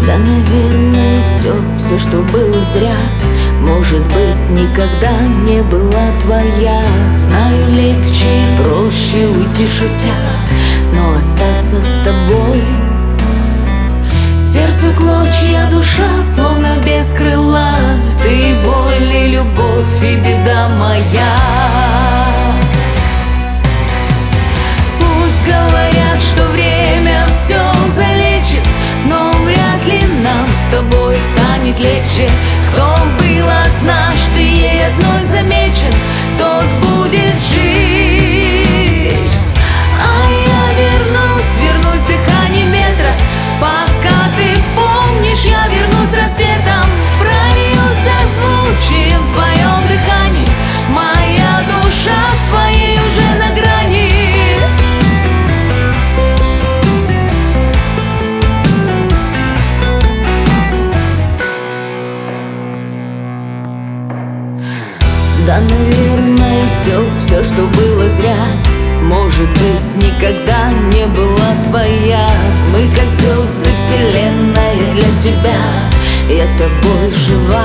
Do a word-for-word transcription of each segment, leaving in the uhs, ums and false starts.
Да, наверное, все, все, что было зря, может быть, никогда не была твоя. Знаю, легче и проще уйти шутя, но остаться с тобой. Сердцу клочья, душа словно без крыла. Ты боль и любовь, и беда моя. Пусть говорят, что время все залечит, но вряд ли нам с тобой станет легче. Кто был однажды ей одной замечен, тот будет жить. А я вернусь, вернусь дыханием ветра. Пока ты помнишь, я вернусь рассветом. Прольюсь созвучием в твоем дыхании. Моя душа с твоей уже на грани. Да, наверное, все, все, что было зря, может быть, никогда не была твоя. Мы как звезды, вселенная для тебя, я тобой жива.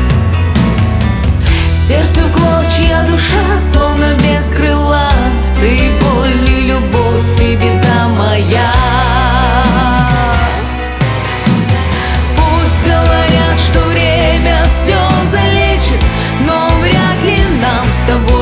Сердцу клочья, душа словно без крыла. Ты боль и любовь, и беда моя. Пусть говорят, что время все залечит, но вряд ли нам с тобой